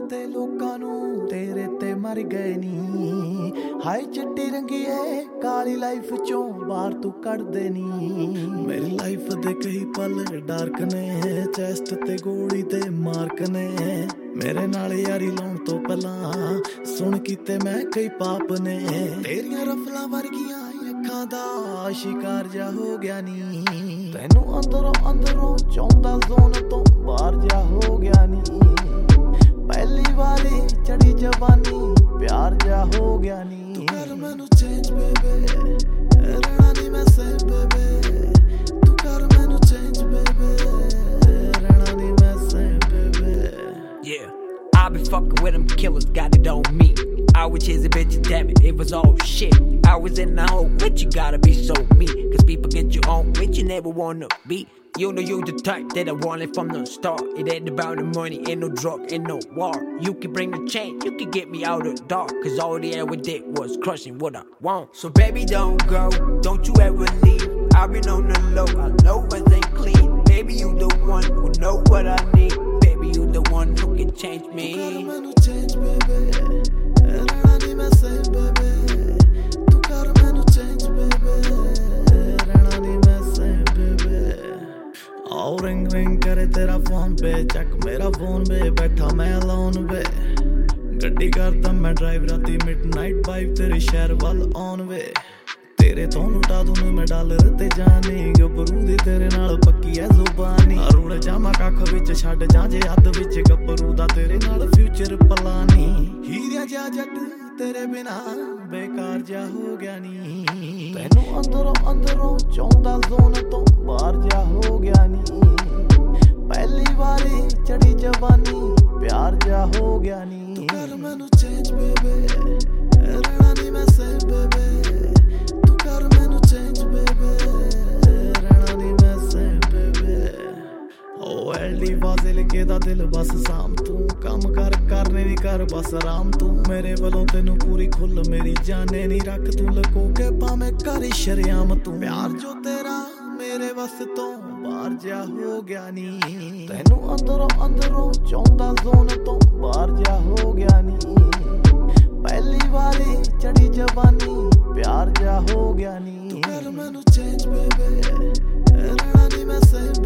ਤੇ ਲੋਕਾਂ ਨੂੰ ਤੇਰੇ ਤੇ ਮਰ ਗਏ ਨੀ। ਹਾਏ ਚਿੱਟੀ ਰੰਗੀਏ ਕਾਲੀ ਲਾਈਫ ਚੋਂ ਬਾਹਰ ਤੂੰ ਕੱਢਦੇ ਨੀ। ਮੇਰੀ ਲਾਈਫ ਦੇ ਕਈ ਪਲ ਡਾਰਕ ਨੇ, ਚੈਸਟ ਤੇ ਗੋਲੀ ਤੇ ਮਾਰਕ ਨੇ। ਮੇਰੇ ਨਾਲ ਯਾਰੀ ਲਾਉਣ ਤੋਂ ਪਹਿਲਾਂ ਸੁਣ ਕੀਤੇ ਮੈਂ ਕਈ ਪਾਪ ਨੇ। ਤੇਰੀਆਂ ਰਫਲਾਂ ਵਰਗੀਆਂ ਅੱਖਾਂ ਦਾ ਸ਼ਿਕਾਰ ਜਾ ਹੋ ਗਿਆ ਨੀ। ਤੈਨੂੰ ਅੰਦਰੋਂ ਅੰਦਰੋਂ ਚਾਹੁੰਦਾ ਜ਼ੋਨ ਤੋਂ ਬਾਹਰ ਜਾ ਹੋ ਗਿਆ ਨੀ। ਪਹਿਲੀ ਵਾਰੀ ਚੜੀ ਜਵਾਨੀ ਪਿਆਰ ਜਾ ਹੋ ਗਿਆ ਨੀ। ਤੂੰ ਕਰ ਮੈਨੂੰ ਚੇਂਜ ਬੇਬੇ, ਰਹਿਣਾ ਨੀ ਮੈਂ ਸੇਮ ਬੇਬੇ। ਤੂੰ ਕਰ ਮੈਨੂੰ ਚੇਂਜ ਬੇਬੇ, ਰਹਿਣਾ ਨੀ ਮੈਂ ਸੇਮ ਬੇਬੇ। Yeah, I been fucking with them killers, got it on me. I was chasing bitches, damn it, it was all shit. I was in the hole with you, gotta be so mean. Cause people get you on with you, never wanna be. You know you the type that I wanted from the start. It ain't about the money, ain't no drug, ain't no war. You can bring the change, you can get me out of the dark. Cause all they ever did was crushing what I want. So baby don't go, don't you ever leave. I've been on the low, I know it ain't clean. Baby you the one who know what I need. Baby you the one who can change me. ਤੂੰ ਕਰ ਮੈਨੂੰ change baby, ਰਹਿਣਾ ਨੀ ਮੈਂ same baby. ਤੂੰ ਕਰ ਮੈਨੂੰ change baby, ਰਹਿਣਾ ਨੀ ਮੈਂ same baby. ਆਓ ਰਿੰਗ ਰਿੰਗ ਕਰੇ ਤੇਰਾ ਫੋਨ ਪੇ, ਚੱਕ ਮੇਰਾ ਫੋਨ ਵੇ, ਬੈਠਾ ਮੈਂ alone ਵੇ। ਗੱਡੀ ਕਰਦਾ ਮੈਂ ਡਰਾਈਵ ਰਾਤੀ midnight vibe ਤੇਰੇ ਸ਼ਹਿਰ ਵੱਲ ਆਉਣ ਵੇ। ਤੇਰੇ ਤੋਂ ਲੁਟਾ ਦੂੰ ਮੈਂ ਡਾਲਰ ਤੇ ਜਾਨੀ, ਗੱਭਰੂ ਦੀ ਤੇਰੇ ਨਾਲ ਪੱਕੀ ਐ ਜ਼ੁਬਾਨੀ। ਰੁੜ ਜਾਵਾਂ ਕੱਖ ਵਿੱਚ ਛੱਡ ਜਾਂ ਜੇ ਅੱਧ ਵਿੱਚ, ਗੱਭਰੂ ਦਾ ਤੇਰੇ ਨਾਲ ਫਿਊਚਰ ਪਲਾਨੀ। ਹੀਰਿਆ ਜਾ ਜੱਟ ਤੇਰੇ ਬਿਨਾ ਬੇਕਾਰ ਜਾ ਹੋ ਗਿਆ ਨੀ। ਤੈਨੂੰ ਅੰਦਰੋਂ ਅੰਦਰੋਂ ਚਾਹੁੰਦਾ ਜ਼ੋਨ ਤੋਂ ਬਾਹਰ ਜਾ ਹੋ ਗਿਆ ਨੀ। ਪਹਿਲੀ ਵਾਰੀ ਚੜੀ ਜਵਾਨੀ ਪਿਆਰ ਜਾ ਹੋ ਗਿਆ ਨੀ। ਤੂੰ ਕਰ ਮੈਨੂੰ ਚੇਂਜ ਬੇਬੇ, ਰਹਿਣਾ ਨੀ ਮੈਂ ਸੇਮ ਬੇਬੇ। ਤੂੰ ਕਰ ਮੈਨੂੰ ਚੇਂਜ ਬੇਬੇ, ਰਹਿਣਾ ਨੀ ਮੈਂ ਸੇਮ ਬੇਬੇ। ਓ ਐਲਡੀ ਵਾਜ਼ੇ ਲਿਖੇ ਦਾ ਦਿਲ ਬਸ ਸਾਮ ਤੂੰ, ਕੰਮ ਕਰਨੇ ਨੀ ਕਰ ਬਸ ਆਰਾਮ ਤੂੰ। ਮੇਰੇ ਵੱਲੋਂ ਤੈਨੂੰ ਪੂਰੀ ਖੁੱਲ ਮੇਰੀ ਜਾਨੇ ਨੀ ਰੱਖ ਤੂੰ ਲੁਕੋ ਕੇ ਭਾਵੇਂ ਕਰ ਸ਼ਰਿਆਮ ਤੂੰ। ਪਿਆਰ ਜੋ ਤੇਰਾ ਮੇਰੇ ਵੱਸ ਤੋਂ ਬਾਹਰ ਜਾ ਹੋ ਗਿਆ ਨੀ। ਤੈਨੂੰ ਅੰਦਰੋਂ ਅੰਦਰੋਂ ਚਾਹੁੰਦਾ ਜ਼ੋਨ ਤੋਂ ਬਾਹਰ ਜਾ ਹੋ ਗਿਆ ਨੀ। ਪਹਿਲੀ ਵਾਰੀ ਚੜੀ ਜਵਾਨੀ ਪਿਆਰ ਜਾ ਹੋ ਗਿਆ ਨੀ। ਤੂੰ ਕਰ ਮੈਨੂੰ ਚੇਂਜ ਬੇਬੇ, ਰਹਿਣਾ ਨੀ ਮੈਂ ਸੇਮ